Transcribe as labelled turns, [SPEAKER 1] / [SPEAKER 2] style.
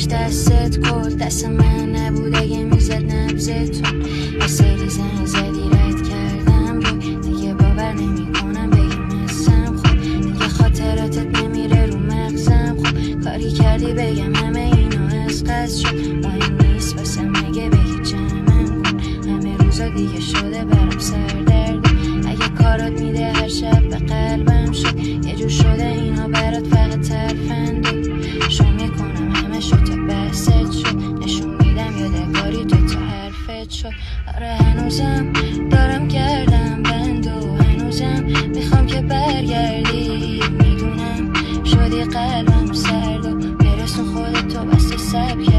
[SPEAKER 1] داشت دستت کل دست من نبود اگه میزد نبزتون یه سری زنگ زدی رد کردم روی دیگه باور نمی کنم بگم هستم خوب دیگه خاطراتت نمیره رو مغزم خوب کاری کردی بگم همه اینا از قصد شد مهم نیست واسم اگه بگی جمعم کن همه روزا دیگه شده برام سردرد اگه کارات میده هر شب به قلبم شد یه جور شده اینا برات فقط ترفند شو میکنم همه شد تا بحثت شد نشون میدم یادگاری تو حرفت شد آره هنوزم دارم کردم بند و هنوزم میخوام که برگردی میدونم شدی قلبم سرد و برسون خودتو بسته سب